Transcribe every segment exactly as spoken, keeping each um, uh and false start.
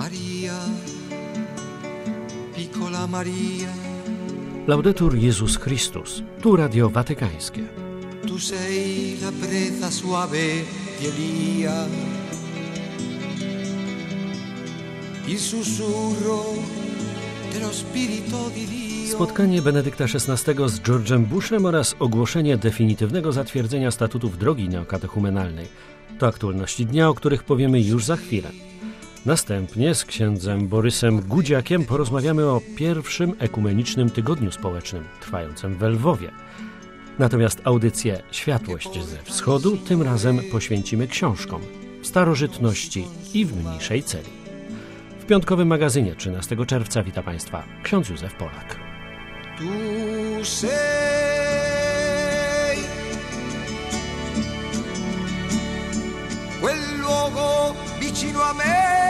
Maria, piccola Maria. Laudetur Jezus Chrystus, tu Radio Watykańskie. Tu sei la brezza suave di Elia, il sussurro dello spirito di Dio. Spotkanie Benedykta szesnastego z George'em Bushem oraz ogłoszenie definitywnego zatwierdzenia statutów drogi neokatechumenalnej to aktualności dnia, o których powiemy już za chwilę. Następnie z księdzem Borysem Gudziakiem porozmawiamy o pierwszym ekumenicznym tygodniu społecznym trwającym w Lwowie. Natomiast audycję Światłość ze Wschodu tym razem poświęcimy książkom w starożytności i w mniejszej celi. W piątkowym magazynie trzynastego czerwca wita Państwa ksiądz Józef Polak. Tu sei quel luogo vicino a me.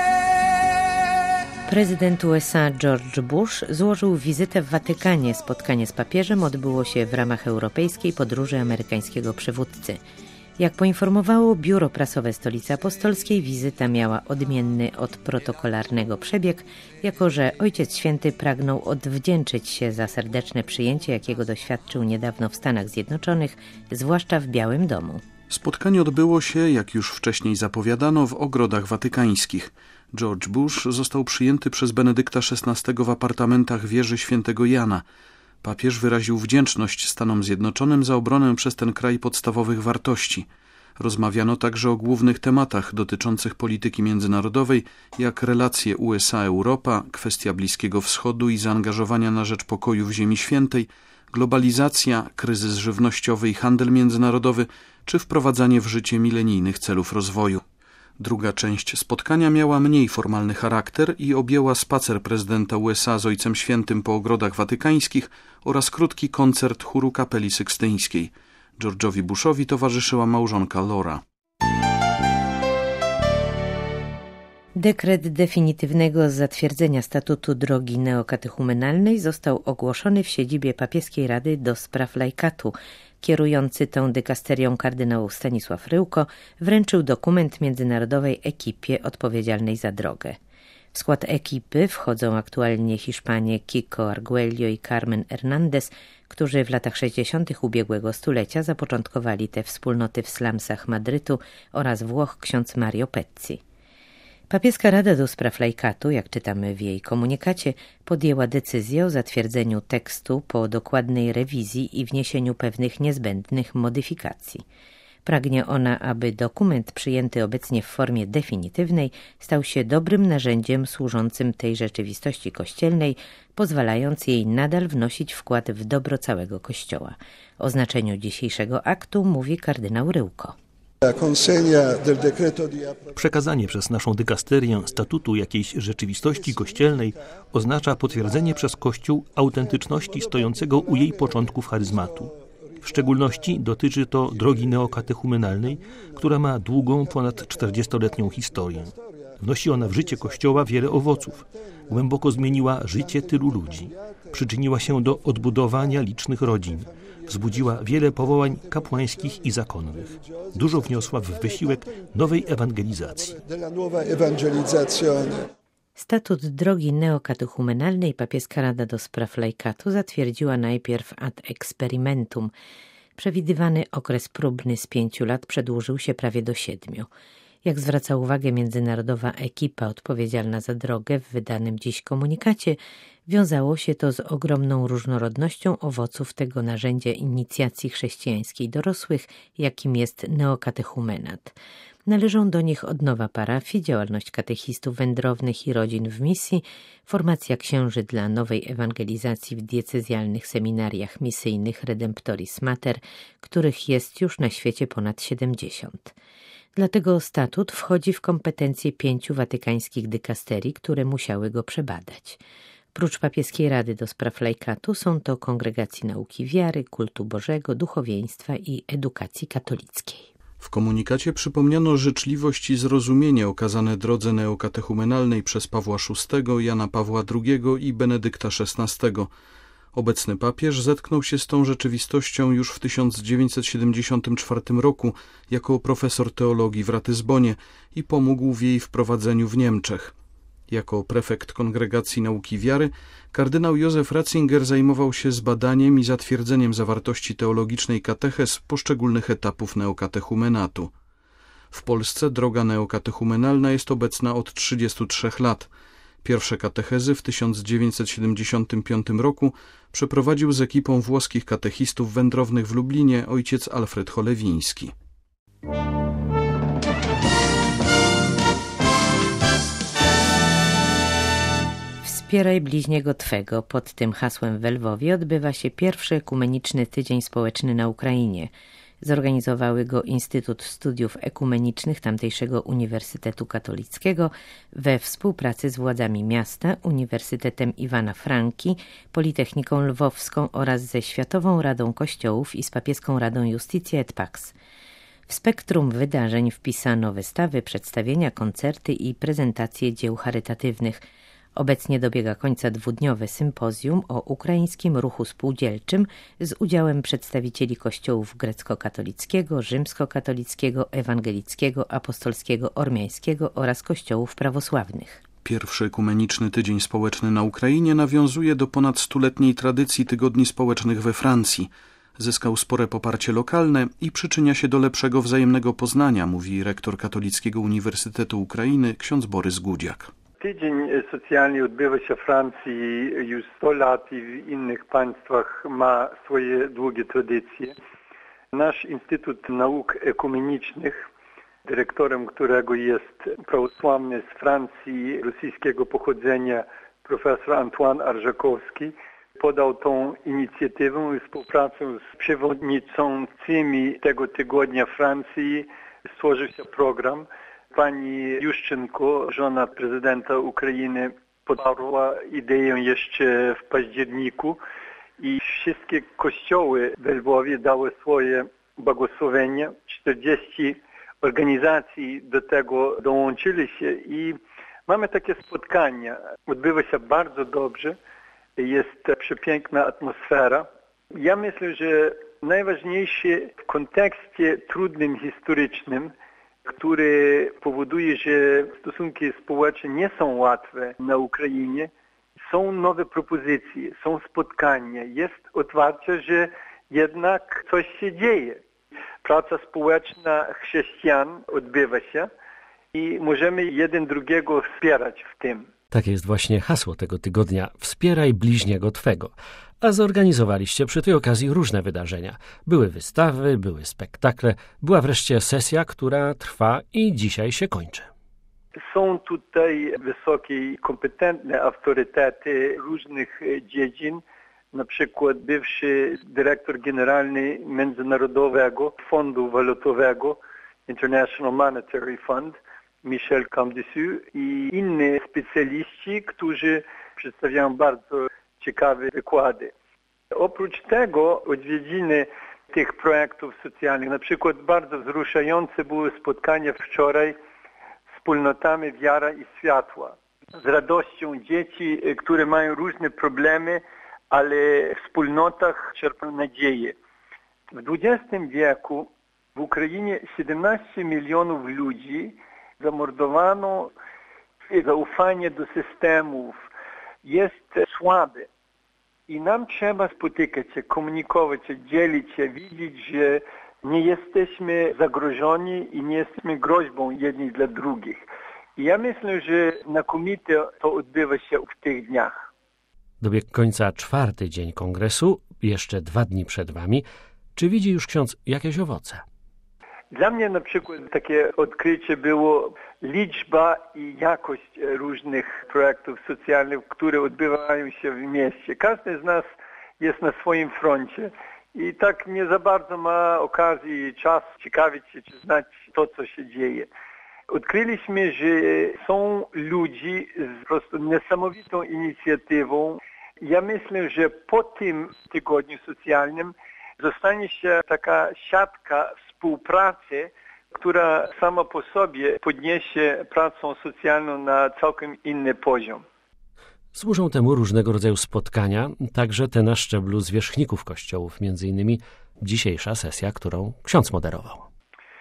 Prezydent U S A George Bush złożył wizytę w Watykanie. Spotkanie z papieżem odbyło się w ramach europejskiej podróży amerykańskiego przywódcy. Jak poinformowało biuro prasowe Stolicy Apostolskiej, wizyta miała odmienny od protokolarnego przebieg, jako że Ojciec Święty pragnął odwdzięczyć się za serdeczne przyjęcie, jakiego doświadczył niedawno w Stanach Zjednoczonych, zwłaszcza w Białym Domu. Spotkanie odbyło się, jak już wcześniej zapowiadano, w ogrodach watykańskich. George Bush został przyjęty przez Benedykta szesnastego w apartamentach wieży świętego Jana. Papież wyraził wdzięczność Stanom Zjednoczonym za obronę przez ten kraj podstawowych wartości. Rozmawiano także o głównych tematach dotyczących polityki międzynarodowej, jak relacje U S A-Europa, kwestia Bliskiego Wschodu i zaangażowania na rzecz pokoju w Ziemi Świętej, globalizacja, kryzys żywnościowy i handel międzynarodowy, czy wprowadzanie w życie milenijnych celów rozwoju. Druga część spotkania miała mniej formalny charakter i objęła spacer prezydenta U S A z Ojcem Świętym po ogrodach watykańskich oraz krótki koncert chóru Kapeli Sykstyńskiej. George'owi Bushowi towarzyszyła małżonka Laura. Dekret definitywnego zatwierdzenia statutu drogi neokatechumenalnej został ogłoszony w siedzibie Papieskiej Rady do Spraw Laikatu. Kierujący tą dykasterią kardynał Stanisław Ryłko wręczył dokument międzynarodowej ekipie odpowiedzialnej za drogę. W skład ekipy wchodzą aktualnie Hiszpanie Kiko Arguello i Carmen Hernández, którzy w latach sześćdziesiątych ubiegłego stulecia zapoczątkowali te wspólnoty w slumsach Madrytu, oraz Włoch ksiądz Mario Pezzi. Papieska Rada do Spraw Laikatu, jak czytamy w jej komunikacie, podjęła decyzję o zatwierdzeniu tekstu po dokładnej rewizji i wniesieniu pewnych niezbędnych modyfikacji. Pragnie ona, aby dokument przyjęty obecnie w formie definitywnej stał się dobrym narzędziem służącym tej rzeczywistości kościelnej, pozwalając jej nadal wnosić wkład w dobro całego Kościoła. O znaczeniu dzisiejszego aktu mówi kardynał Ryłko. Przekazanie przez naszą dykasterię statutu jakiejś rzeczywistości kościelnej oznacza potwierdzenie przez Kościół autentyczności stojącego u jej początków charyzmatu. W szczególności dotyczy to drogi neokatechumenalnej, która ma długą, ponad czterdziestoletnią historię. Wnosi ona w życie Kościoła wiele owoców. Głęboko zmieniła życie tylu ludzi. Przyczyniła się do odbudowania licznych rodzin. Wzbudziła wiele powołań kapłańskich i zakonnych. Dużo wniosła w wysiłek nowej ewangelizacji. Statut drogi neokatechumenalnej Papieska Rada do Spraw Laikatu zatwierdziła najpierw ad experimentum. Przewidywany okres próbny z pięciu lat przedłużył się prawie do siedmiu. Jak zwraca uwagę międzynarodowa ekipa odpowiedzialna za drogę w wydanym dziś komunikacie, wiązało się to z ogromną różnorodnością owoców tego narzędzia inicjacji chrześcijańskiej dorosłych, jakim jest neokatechumenat. Należą do nich odnowa parafii, działalność katechistów wędrownych i rodzin w misji, formacja księży dla nowej ewangelizacji w diecezjalnych seminariach misyjnych Redemptoris Mater, których jest już na świecie ponad siedemdziesiąt. Dlatego statut wchodzi w kompetencje pięciu watykańskich dykasterii, które musiały go przebadać. Prócz Papieskiej Rady do Spraw Laikatu są to Kongregacji Nauki Wiary, Kultu Bożego, Duchowieństwa i Edukacji Katolickiej. W komunikacie przypomniano życzliwość i zrozumienie okazane drodze neokatechumenalnej przez Pawła szóstego, Jana Pawła drugiego i Benedykta szesnastego. Obecny papież zetknął się z tą rzeczywistością już w tysiąc dziewięćset siedemdziesiątym czwartym roku jako profesor teologii w Ratyzbonie i pomógł w jej wprowadzeniu w Niemczech. Jako prefekt Kongregacji Nauki Wiary kardynał Józef Ratzinger zajmował się zbadaniem i zatwierdzeniem zawartości teologicznej katechez poszczególnych etapów neokatechumenatu. W Polsce droga neokatechumenalna jest obecna od trzydziestu trzech lat. Pierwsze katechezy w tysiąc dziewięćset siedemdziesiątym piątym roku przeprowadził z ekipą włoskich katechistów wędrownych w Lublinie ojciec Alfred Cholewiński. Wspieraj bliźniego Twego. Pod tym hasłem w Lwowie odbywa się pierwszy ekumeniczny tydzień społeczny na Ukrainie. Zorganizowały go Instytut Studiów Ekumenicznych tamtejszego Uniwersytetu Katolickiego we współpracy z władzami miasta, Uniwersytetem Iwana Franki, Politechniką Lwowską oraz ze Światową Radą Kościołów i z Papieską Radą Iustitia et Pax. W spektrum wydarzeń wpisano wystawy, przedstawienia, koncerty i prezentacje dzieł charytatywnych. Obecnie dobiega końca dwudniowe sympozjum o ukraińskim ruchu spółdzielczym z udziałem przedstawicieli kościołów grecko-katolickiego, rzymskokatolickiego, ewangelickiego, apostolskiego, ormiańskiego oraz kościołów prawosławnych. Pierwszy ekumeniczny tydzień społeczny na Ukrainie nawiązuje do ponad stuletniej tradycji tygodni społecznych we Francji. Zyskał spore poparcie lokalne i przyczynia się do lepszego wzajemnego poznania, mówi rektor Katolickiego Uniwersytetu Ukrainy ksiądz Borys Gudziak. Tydzień socjalny odbywa się w Francji już sto lat i w innych państwach ma swoje długie tradycje. Nasz Instytut Nauk Ekumenicznych, dyrektorem którego jest prawosławny z Francji rosyjskiego pochodzenia profesor Antoine Arżakowski, podał tą inicjatywę i współpracę z przewodniczącymi tego tygodnia Francji stworzył się program. Pani Juszczenko, żona prezydenta Ukrainy, podarła ideę jeszcze w październiku i wszystkie kościoły w Lwowie dały swoje błogosławienie. czterdzieści organizacji do tego dołączyli się i mamy takie spotkania. Odbywa się bardzo dobrze, jest przepiękna atmosfera. Ja myślę, że najważniejsze w kontekście trudnym historycznym, który powoduje, że stosunki społeczne nie są łatwe na Ukrainie, są nowe propozycje, są spotkania, jest otwarcie, że jednak coś się dzieje. Praca społeczna chrześcijan odbywa się i możemy jeden drugiego wspierać w tym. Tak jest właśnie hasło tego tygodnia. Wspieraj bliźniego Twego. A zorganizowaliście przy tej okazji różne wydarzenia. Były wystawy, były spektakle, była wreszcie sesja, która trwa i dzisiaj się kończy. Są tutaj wysokie i kompetentne autorytety różnych dziedzin, na przykład bywszy dyrektor generalny Międzynarodowego Fundu Walutowego International Monetary Fund Michel Camdessus i inni specjaliści, którzy przedstawiają bardzo ciekawe wykłady. Oprócz tego odwiedziny tych projektów socjalnych, na przykład bardzo wzruszające były spotkania wczoraj z wspólnotami Wiara i Światła. Z radością dzieci, które mają różne problemy, ale w wspólnotach czerpią nadzieję. W dwudziestym wieku w Ukrainie siedemnaście milionów ludzi zamordowano, zaufanie do systemów jest słabe. I nam trzeba spotykać się, komunikować się, dzielić się, widzieć, że nie jesteśmy zagrożeni i nie jesteśmy groźbą jedni dla drugich. I ja myślę, że znakomicie to odbywa się w tych dniach. Dobiegł końca czwarty dzień kongresu, jeszcze dwa dni przed wami. Czy widzi już ksiądz jakieś owoce? Dla mnie na przykład takie odkrycie było liczba i jakość różnych projektów socjalnych, które odbywają się w mieście. Każdy z nas jest na swoim froncie i tak nie za bardzo ma okazji i czas ciekawić się, czy znać to, co się dzieje. Odkryliśmy, że są ludzie z po prostu niesamowitą inicjatywą. Ja myślę, że po tym tygodniu socjalnym zostanie się taka siatka współpracy, która sama po sobie podniesie pracę socjalną na całkiem inny poziom. Służą temu różnego rodzaju spotkania, także te na szczeblu zwierzchników kościołów, między innymi dzisiejsza sesja, którą ksiądz moderował.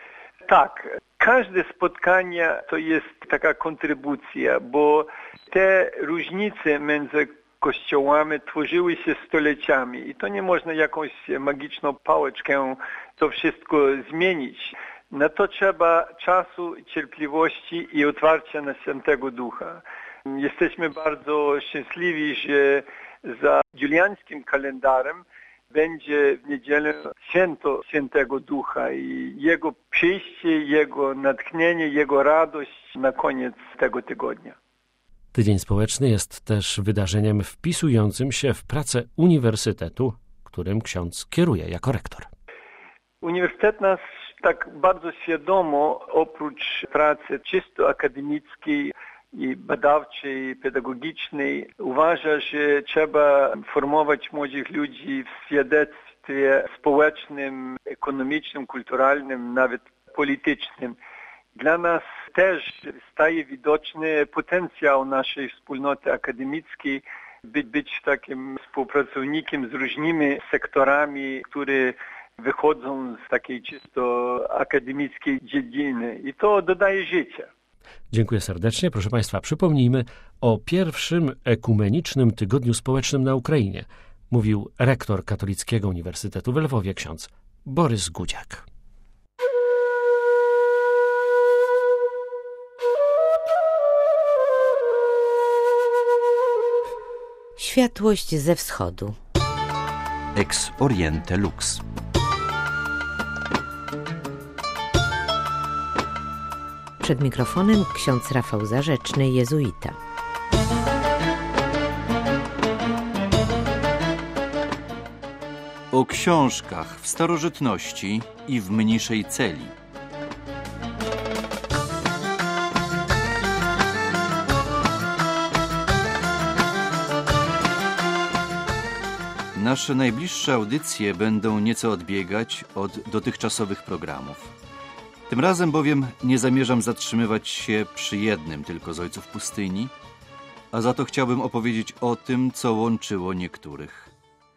Tak, każde spotkanie to jest taka kontrybucja, bo te różnice między kościołami tworzyły się stuleciami i to nie można jakąś magiczną pałeczkę to wszystko zmienić. Na to trzeba czasu, cierpliwości i otwarcia na Świętego Ducha. Jesteśmy bardzo szczęśliwi, że za juliańskim kalendarem będzie w niedzielę święto Świętego Ducha i Jego przyjście, Jego natchnienie, Jego radość na koniec tego tygodnia. Tydzień Społeczny jest też wydarzeniem wpisującym się w pracę uniwersytetu, którym ksiądz kieruje jako rektor. Uniwersytet nas tak bardzo świadomo, oprócz pracy czysto akademickiej i badawczej, pedagogicznej, uważa, że trzeba formować młodych ludzi w świadectwie społecznym, ekonomicznym, kulturalnym, nawet politycznym. Dla nas też staje widoczny potencjał naszej wspólnoty akademickiej, by być takim współpracownikiem z różnymi sektorami, które wychodzą z takiej czysto akademickiej dziedziny i to dodaje życia. Dziękuję serdecznie. Proszę Państwa, przypomnijmy o pierwszym ekumenicznym tygodniu społecznym na Ukrainie. Mówił rektor Katolickiego Uniwersytetu w Lwowie ksiądz Borys Gudziak. Światłość ze wschodu. Ex Oriente Lux. Przed mikrofonem ksiądz Rafał Zarzeczny, jezuita. O książkach w starożytności i w mniejszej celi. Nasze najbliższe audycje będą nieco odbiegać od dotychczasowych programów. Tym razem bowiem nie zamierzam zatrzymywać się przy jednym tylko z ojców pustyni, a za to chciałbym opowiedzieć o tym, co łączyło niektórych.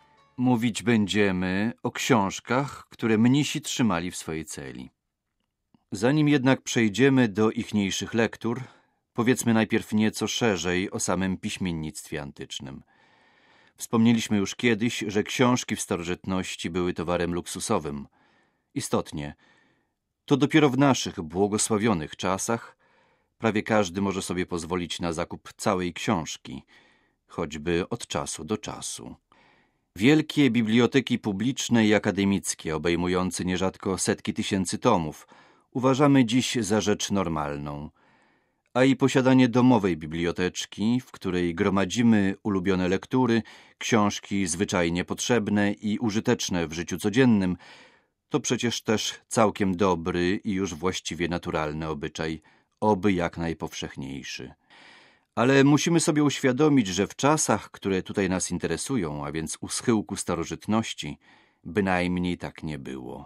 Mówić będziemy o książkach, które mnisi trzymali w swojej celi. Zanim jednak przejdziemy do ichniejszych lektur, powiedzmy najpierw nieco szerzej o samym piśmiennictwie antycznym. Wspomnieliśmy już kiedyś, że książki w starożytności były towarem luksusowym. Istotnie, to dopiero w naszych błogosławionych czasach prawie każdy może sobie pozwolić na zakup całej książki, choćby od czasu do czasu. Wielkie biblioteki publiczne i akademickie, obejmujące nierzadko setki tysięcy tomów, uważamy dziś za rzecz normalną, a i posiadanie domowej biblioteczki, w której gromadzimy ulubione lektury, książki zwyczajnie potrzebne i użyteczne w życiu codziennym, to przecież też całkiem dobry i już właściwie naturalny obyczaj, oby jak najpowszechniejszy. Ale musimy sobie uświadomić, że w czasach, które tutaj nas interesują, a więc u schyłku starożytności, bynajmniej tak nie było.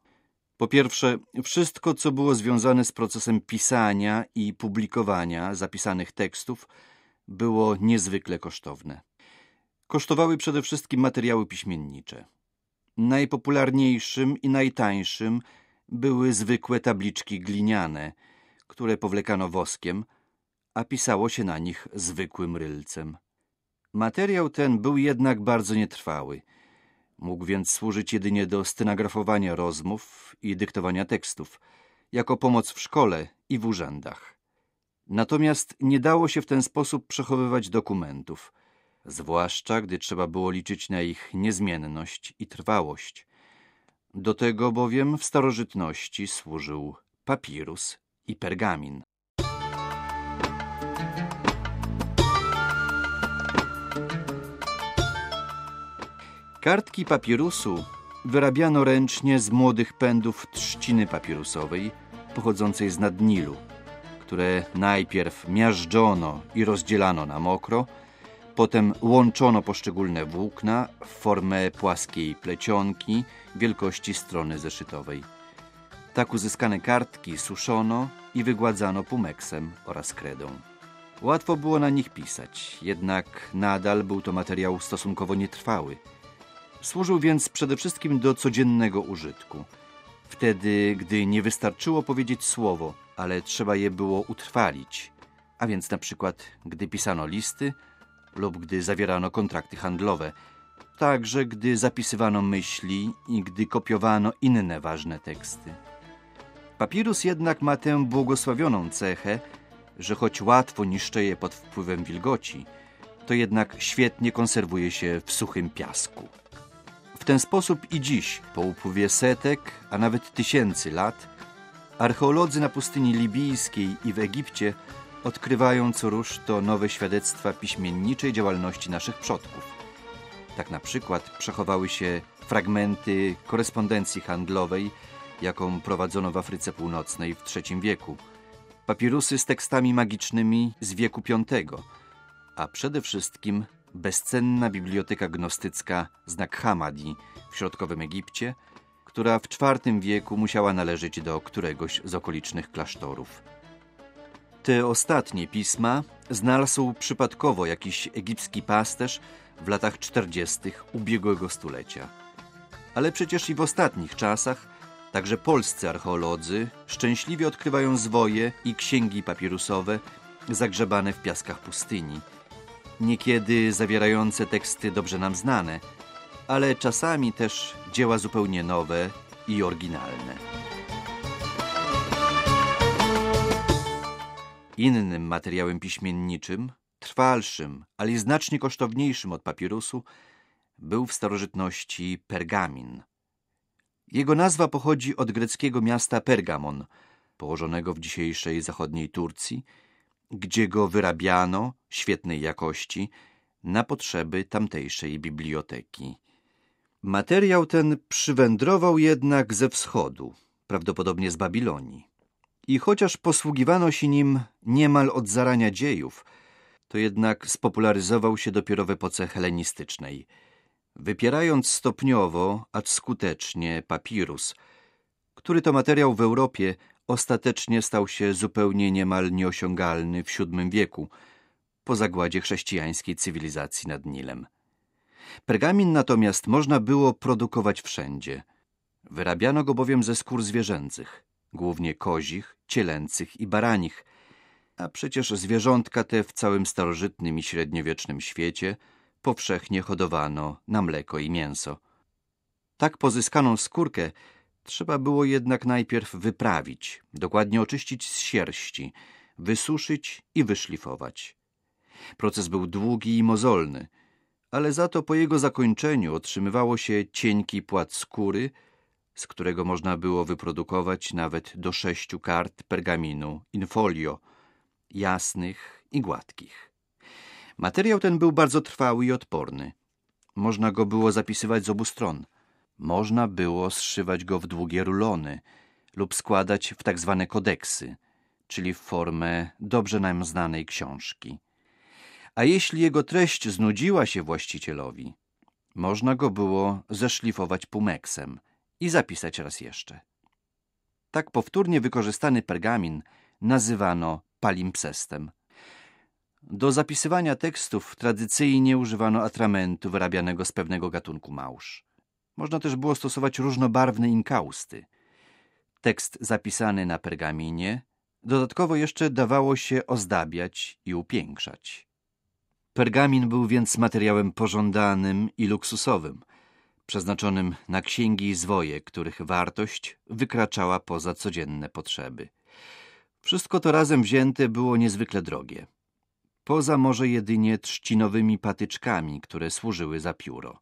Po pierwsze, wszystko, co było związane z procesem pisania i publikowania zapisanych tekstów, było niezwykle kosztowne. Kosztowały przede wszystkim materiały piśmiennicze. Najpopularniejszym i najtańszym były zwykłe tabliczki gliniane, które powlekano woskiem, a pisało się na nich zwykłym rylcem. Materiał ten był jednak bardzo nietrwały. Mógł więc służyć jedynie do stenografowania rozmów i dyktowania tekstów, jako pomoc w szkole i w urzędach. Natomiast nie dało się w ten sposób przechowywać dokumentów, zwłaszcza gdy trzeba było liczyć na ich niezmienność i trwałość. Do tego bowiem w starożytności służył papirus i pergamin. Kartki papirusu wyrabiano ręcznie z młodych pędów trzciny papirusowej pochodzącej z nad Nilu, które najpierw miażdżono i rozdzielano na mokro, potem łączono poszczególne włókna w formę płaskiej plecionki wielkości strony zeszytowej. Tak uzyskane kartki suszono i wygładzano pumeksem oraz kredą. Łatwo było na nich pisać, jednak nadal był to materiał stosunkowo nietrwały. Służył więc przede wszystkim do codziennego użytku. wtedy, gdy nie wystarczyło powiedzieć słowo, ale trzeba je było utrwalić, a więc na przykład, gdy pisano listy lub gdy zawierano kontrakty handlowe, także gdy zapisywano myśli i gdy kopiowano inne ważne teksty. Papirus jednak ma tę błogosławioną cechę, że choć łatwo niszczeje pod wpływem wilgoci, to jednak świetnie konserwuje się w suchym piasku. W ten sposób i dziś, po upływie setek, a nawet tysięcy lat, archeolodzy na pustyni libijskiej i w Egipcie odkrywają co rusz to nowe świadectwa piśmienniczej działalności naszych przodków. Tak na przykład przechowały się fragmenty korespondencji handlowej, jaką prowadzono w Afryce Północnej w trzecim wieku, papirusy z tekstami magicznymi z wieku piątego, a przede wszystkim bezcenna biblioteka gnostycka z Nag Hammadi w środkowym Egipcie, która w czwartym wieku musiała należeć do któregoś z okolicznych klasztorów. Te ostatnie pisma znalazł przypadkowo jakiś egipski pasterz w latach czterdziestych ubiegłego stulecia. Ale przecież i w ostatnich czasach także polscy archeolodzy szczęśliwie odkrywają zwoje i księgi papirusowe zagrzebane w piaskach pustyni, niekiedy zawierające teksty dobrze nam znane, ale czasami też dzieła zupełnie nowe i oryginalne. Innym materiałem piśmienniczym, trwalszym, ale i znacznie kosztowniejszym od papirusu, był w starożytności pergamin. Jego nazwa pochodzi od greckiego miasta Pergamon, położonego w dzisiejszej zachodniej Turcji, gdzie go wyrabiano, świetnej jakości, na potrzeby tamtejszej biblioteki. Materiał ten przywędrował jednak ze wschodu, prawdopodobnie z Babilonii. I chociaż posługiwano się nim niemal od zarania dziejów, to jednak spopularyzował się dopiero w epoce helenistycznej, wypierając stopniowo, acz skutecznie papirus, który to materiał w Europie ostatecznie stał się zupełnie niemal nieosiągalny w siódmym wieku, po zagładzie chrześcijańskiej cywilizacji nad Nilem. Pergamin natomiast można było produkować wszędzie. Wyrabiano go bowiem ze skór zwierzęcych, głównie kozich, cielęcych i baranich, a przecież zwierzątka te w całym starożytnym i średniowiecznym świecie powszechnie hodowano na mleko i mięso. Tak pozyskaną skórkę trzeba było jednak najpierw wyprawić, dokładnie oczyścić z sierści, wysuszyć i wyszlifować. Proces był długi i mozolny, ale za to po jego zakończeniu otrzymywało się cienki płat skóry, z którego można było wyprodukować nawet do sześciu kart pergaminu in folio, jasnych i gładkich. Materiał ten był bardzo trwały i odporny. Można go było zapisywać z obu stron. Można było zszywać go w długie rulony lub składać w tak zwane kodeksy, czyli w formę dobrze nam znanej książki. A jeśli jego treść znudziła się właścicielowi, można go było zeszlifować pumeksem i zapisać raz jeszcze. Tak powtórnie wykorzystany pergamin nazywano palimpsestem. Do zapisywania tekstów tradycyjnie używano atramentu wyrabianego z pewnego gatunku małż. Można też było stosować różnobarwne inkausty. Tekst zapisany na pergaminie dodatkowo jeszcze dawało się ozdabiać i upiększać. Pergamin był więc materiałem pożądanym i luksusowym, przeznaczonym na księgi i zwoje, których wartość wykraczała poza codzienne potrzeby. Wszystko to razem wzięte było niezwykle drogie. Poza może jedynie trzcinowymi patyczkami, które służyły za pióro.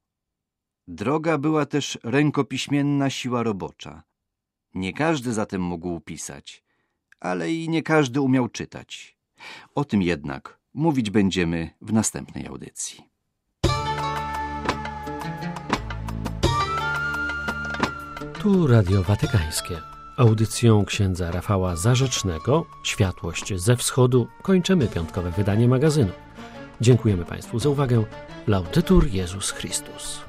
Droga była też rękopiśmienna siła robocza. Nie każdy zatem mógł pisać, ale i nie każdy umiał czytać. O tym jednak mówić będziemy w następnej audycji. Tu Radio Watykańskie. Audycją księdza Rafała Zarzecznego Światłość ze Wschodu kończymy piątkowe wydanie magazynu. Dziękujemy Państwu za uwagę. Laudetur Jezus Chrystus.